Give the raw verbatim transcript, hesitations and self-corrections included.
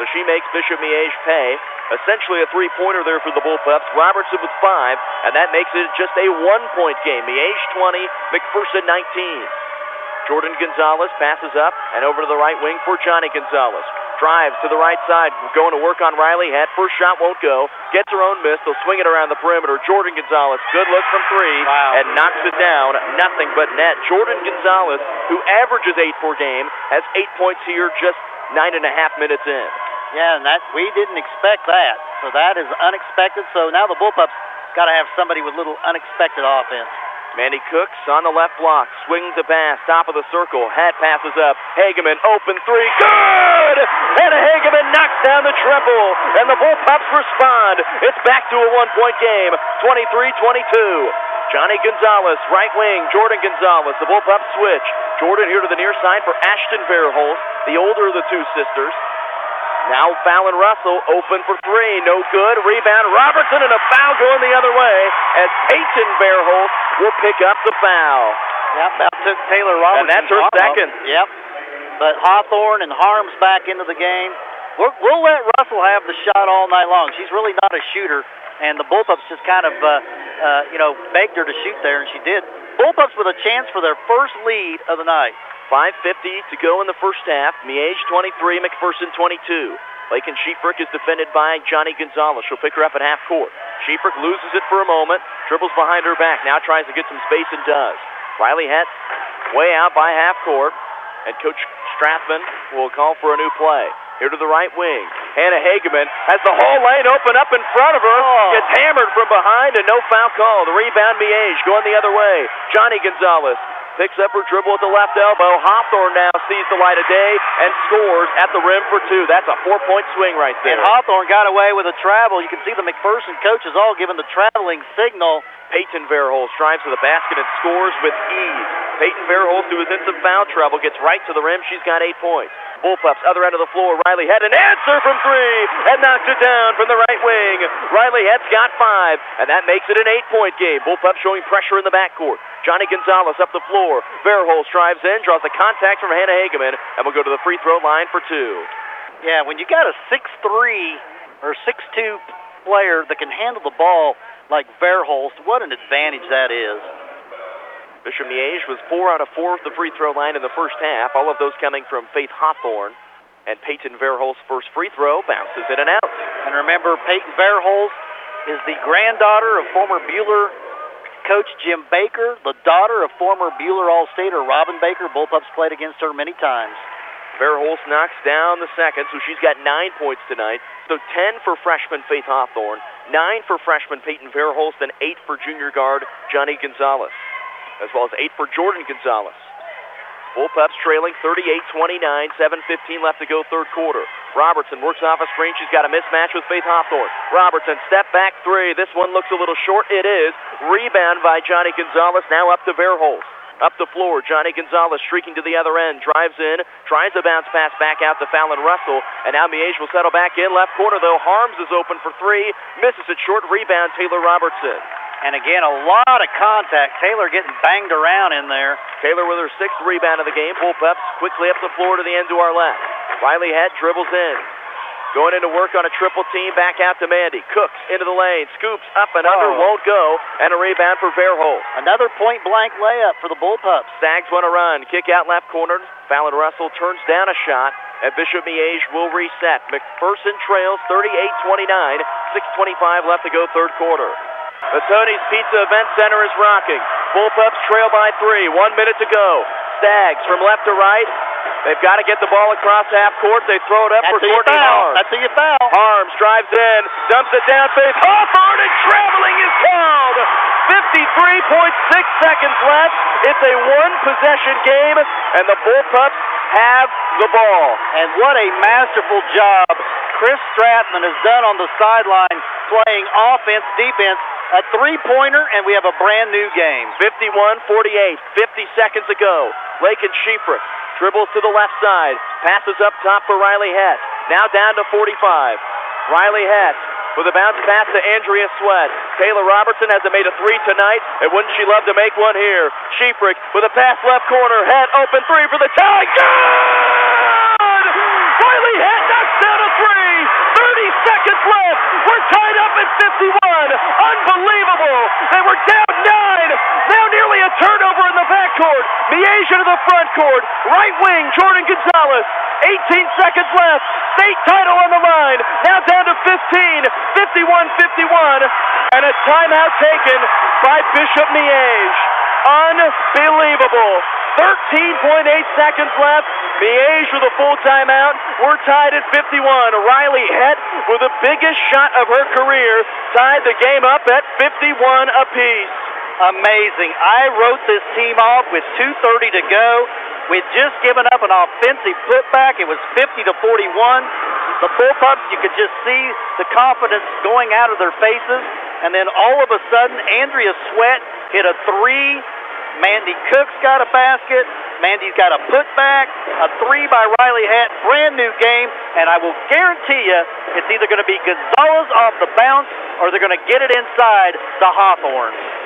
So she makes Bishop Miege pay. Essentially a three-pointer there for the Bullpups. Robertson with five, and that makes it just a one-point game. Miege twenty, McPherson nineteen. Jordan Gonzalez passes up and over to the right wing for Johnny Gonzalez. Drives to the right side, going to work on Riley Het. First shot won't go. Gets her own miss. They'll swing it around the perimeter. Jordan Gonzalez, good look from three, wow. and knocks it down. Nothing but net. Jordan Gonzalez, who averages eight per game, has eight points here just nine and a half minutes in. Yeah, and that we didn't expect that. So that is unexpected. So now the Bullpups got to have somebody with little unexpected offense. Mandy Cooks on the left block, swings a pass, top of the circle. Het passes up. Hageman, open three, good! Hannah Hageman knocks down the triple, and the Bullpups respond. It's back to a one-point game, twenty-three twenty-two. Johnny Gonzalez, right wing, Jordan Gonzalez. The Bullpups switch. Jordan here to the near side for Ashton Verholst, the older of the two sisters. Now Fallon Russell open for three, no good. Rebound, Robertson, and a foul going the other way as Peyton Verholst will pick up the foul. Yep, that took Taylor Robertson. And that's her second. Yep. But Hawthorne and Harms back into the game. We're, we'll let Russell have the shot all night long. She's really not a shooter, and the Bullpups just kind of, uh, uh, you know, begged her to shoot there, and she did. Bullpups with a chance for their first lead of the night. five fifty to go in the first half. Miege twenty-three, McPherson twenty-two. Lakin Schiefrick is defended by Johnny Gonzalez. She'll pick her up at half court. Schiefrick loses it for a moment, dribbles behind her back, now tries to get some space and does. Riley Het way out by half court, and Coach Strathman will call for a new play. Here to the right wing. Hannah Hageman has the whole lane open up in front of her. Oh. Gets hammered from behind and no foul call. The rebound, Miege going the other way. Johnny Gonzalez picks up her dribble at the left elbow. Hawthorne now sees the light of day and scores at the rim for two. That's a four-point swing right there. And Hawthorne got away with a travel. You can see the McPherson coaches all giving the traveling signal. Peyton Verholst drives to the basket and scores with ease. Peyton Verholst, who is in some foul trouble, gets right to the rim. She's got eight points. Bullpups, other end of the floor. Riley Het an answer from three and knocks it down from the right wing. Riley Het's got five, and that makes it an eight-point game. Bullpups showing pressure in the backcourt. Johnny Gonzalez up the floor. Verholst drives in, draws a contact from Hannah Hageman, and will go to the free throw line for two. Yeah, when you got a six three or six two player that can handle the ball like Verholst, what an advantage that is. Bishop Miege was four out of four at the free throw line in the first half, all of those coming from Faith Hawthorne. And Peyton Verholst's first free throw bounces in and out. And remember, Peyton Verholst is the granddaughter of former Buhler coach Jim Baker, the daughter of former Buhler All-Stater Robin Baker. Bullpups played against her many times. Verholst knocks down the second, so she's got nine points tonight. So ten for freshman Faith Hawthorne, nine for freshman Peyton Verholst, and eight for junior guard Johnny Gonzalez, as well as eight for Jordan Gonzalez. Bullpups trailing thirty-eight twenty-nine, seven fifteen left to go third quarter. Robertson works off a screen. She's got a mismatch with Faith Hawthorne. Robertson, step back three. This one looks a little short. It is. Rebound by Johnny Gonzalez, now up to Verholst. Up the floor, Johnny Gonzalez streaking to the other end, drives in, tries to bounce pass back out to Fallon Russell, and now Miege will settle back in. Left corner, though, Harms is open for three, misses it short, rebound Taylor Robertson. And again, a lot of contact. Taylor getting banged around in there. Taylor with her sixth rebound of the game. Bullpups quickly up the floor to the end to our left. Riley Het dribbles in. Going into work on a triple team, back out to Mandy. Cooks into the lane, scoops up and under, oh. won't go, and a rebound for Verholst. Another point-blank layup for the Bullpups. Stags want to run, kick out left corner. Fallon Russell turns down a shot, and Bishop Miege will reset. McPherson trails thirty-eight twenty-nine, six twenty-five left to go third quarter. The Tony's Pizza Event Center is rocking. Bullpups trail by three, one minute to go. Stags from left to right. They've got to get the ball across half court. They throw it up That's for Courtney Harms. That's who you foul. Harms drives in, dumps it down, Faith Hawthorne, and traveling is called. fifty-three point six seconds left. It's a one-possession game, and the Bullpups have the ball. And what a masterful job Chris Strathman has done on the sideline, playing offense, defense, a three-pointer, and we have a brand-new game. fifty-one forty-eight, fifty seconds ago. Lakin Schiefrick dribbles to the left side, passes up top for Riley Het. Now down to forty-five. Riley Het with a bounce pass to Andrea Sweat. Taylor Robertson hasn't made a three tonight, and wouldn't she love to make one here? Schiefrick with a pass left corner. Het open three for the tie. Good! Riley Het knocks down a three! back court. Miege into the front court. Right wing, Jordan Gonzalez. eighteen seconds left. State title on the line. Now down to fifteen. fifty-one fifty-one. And a timeout taken by Bishop Miege. Unbelievable. thirteen point eight seconds left. Miege with a full timeout. We're tied at fifty-one. Riley Het with the biggest shot of her career tied the game up at fifty-one apiece. Amazing. I wrote this team off with two thirty to go. We'd just given up an offensive putback. It was fifty to forty-one. The Bullpups, you could just see the confidence going out of their faces. And then all of a sudden, Andrea Sweat hit a three. Mandy Cook's got a basket. Mandy's got a putback. A three by Riley Het. Brand new game. And I will guarantee you it's either going to be Gonzalez off the bounce or they're going to get it inside the Hawthorns.